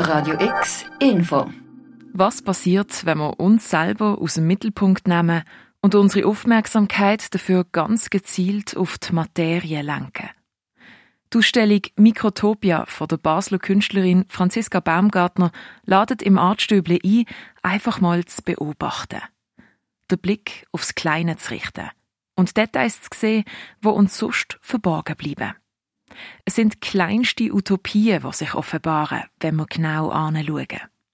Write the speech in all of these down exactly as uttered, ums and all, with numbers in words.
Radio X Info. Was passiert, wenn wir uns selber aus dem Mittelpunkt nehmen und unsere Aufmerksamkeit dafür ganz gezielt auf die Materie lenken? Die Ausstellung Mikrotopia von der Basler Künstlerin Franziska Baumgartner ladet im Artstüble ein, einfach mal zu beobachten. Den Blick aufs Kleine zu richten und Details zu sehen, die uns sonst verborgen bleiben. Es sind kleinste Utopien, die sich offenbaren, wenn wir genau hinschauen.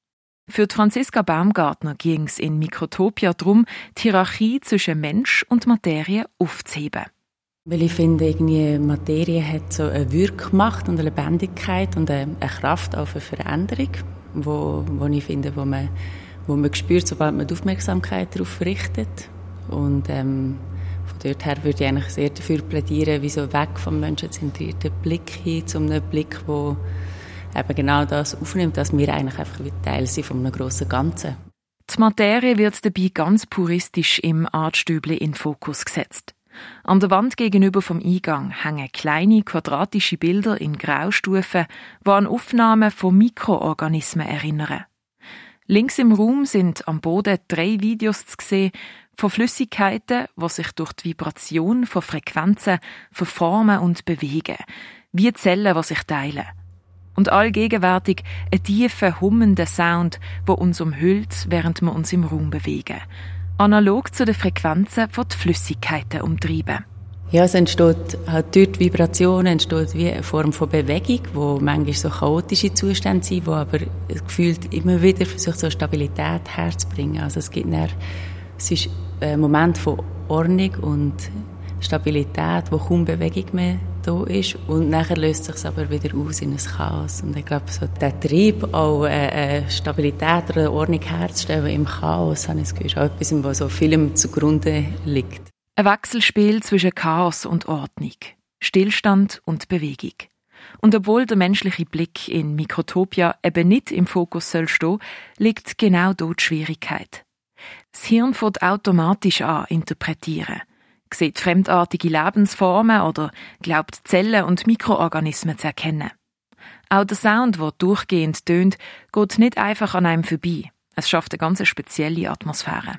Für die Franziska Baumgartner ging es in Mikrotopia darum, die Hierarchie zwischen Mensch und Materie aufzuheben. Weil ich finde, irgendwie Materie hat so eine Wirkmacht und eine Lebendigkeit und eine Kraft auch für Veränderung, wo, wo ich finde, wo man, wo man spürt, sobald man die Aufmerksamkeit darauf richtet. Und ähm, von dort her würde ich eigentlich sehr dafür plädieren, wie so weg vom menschenzentrierten Blick hin zu einem Blick, der eben genau das aufnimmt, dass wir eigentlich einfach wie Teil sind von einem grossen Ganzen. Die Materie wird dabei ganz puristisch im Artstüble in den Fokus gesetzt. An der Wand gegenüber vom Eingang hängen kleine quadratische Bilder in Graustufen, die an Aufnahmen von Mikroorganismen erinnern. Links im Raum sind am Boden drei Videos zu sehen von Flüssigkeiten, die sich durch die Vibration von Frequenzen verformen und bewegen, wie Zellen, die sich teilen. Und allgegenwärtig ein tiefer, hummender Sound, der uns umhüllt, während wir uns im Raum bewegen. Analog zu den Frequenzen, die die Flüssigkeiten umtreiben. Ja, es entsteht halt durch die Vibration entsteht wie eine Form von Bewegung, wo manchmal so chaotische Zustände sind, wo aber gefühlt immer wieder versucht, so Stabilität herzubringen. Also es gibt dann, es ist ein Moment von Ordnung und Stabilität, wo kaum Bewegung mehr da ist, und nachher löst sich es aber wieder aus in ein Chaos. Und ich glaube, so der Trieb, auch eine Stabilität oder eine Ordnung herzustellen im Chaos, habe ich das Gefühl, ist auch etwas, was so vielem zugrunde liegt. Ein Wechselspiel zwischen Chaos und Ordnung, Stillstand und Bewegung. Und obwohl der menschliche Blick in Mikrotopia eben nicht im Fokus soll stehen, liegt genau dort die Schwierigkeit. Das Hirn fängt automatisch an interpretieren, sieht fremdartige Lebensformen oder glaubt Zellen und Mikroorganismen zu erkennen. Auch der Sound, der durchgehend tönt, geht nicht einfach an einem vorbei. Es schafft eine ganz spezielle Atmosphäre.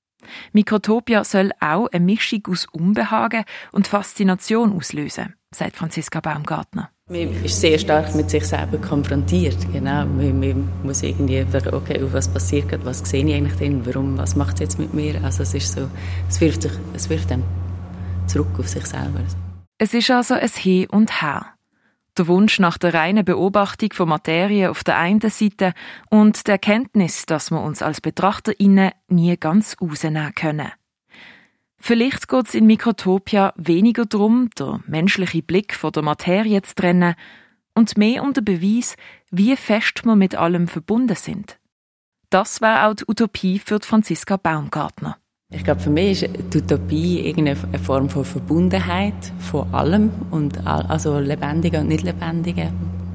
Mikrotopia soll auch eine Mischung aus Unbehagen und Faszination auslösen, sagt Franziska Baumgartner. Man ist sehr stark mit sich selber konfrontiert. Genau. Man, man muss irgendwie sagen, okay, was passiert gerade, was sehe ich eigentlich drin, warum, was macht es jetzt mit mir? Also es ist so, es wirft sich, es wirft dann zurück auf sich selber. Es ist also ein Hin und Her. Der Wunsch nach der reinen Beobachtung von Materie auf der einen Seite und der Erkenntnis, dass wir uns als BetrachterInnen nie ganz rausnehmen können. Vielleicht geht es in Mikrotopia weniger darum, den menschlichen Blick von der Materie zu trennen und mehr um den Beweis, wie fest wir mit allem verbunden sind. Das wäre auch die Utopie für die Franziska Baumgartner. Ich glaube, für mich ist die Utopie irgendeine Form von Verbundenheit von allem, und all, also Lebendigen und Nicht-Lebendigen,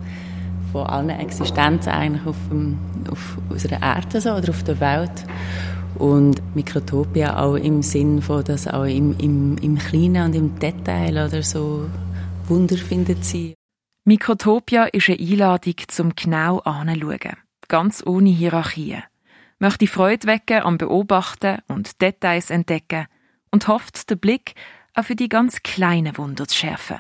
von allen Existenzen eigentlich auf, dem, auf unserer Erde so, oder auf der Welt. Und Mikrotopia auch im Sinn von, dass auch im, im, im Kleinen und im Detail oder so Wunder findet sie. Mikrotopia ist eine Einladung zum genau anzuschauen, ganz ohne Hierarchien. Möchte Freude wecken am Beobachten und Details entdecken und hofft, den Blick auch für die ganz kleinen Wunder zu schärfen.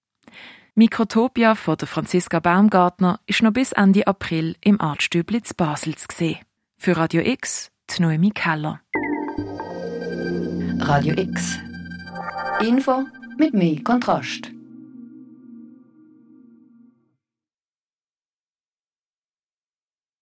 Mikrotopia von der Franziska Baumgartner ist noch bis Ende April im Artstübli zu Basel zu sehen. Für Radio X, die Noemi Keller. Radio X. Info mit mehr Kontrast.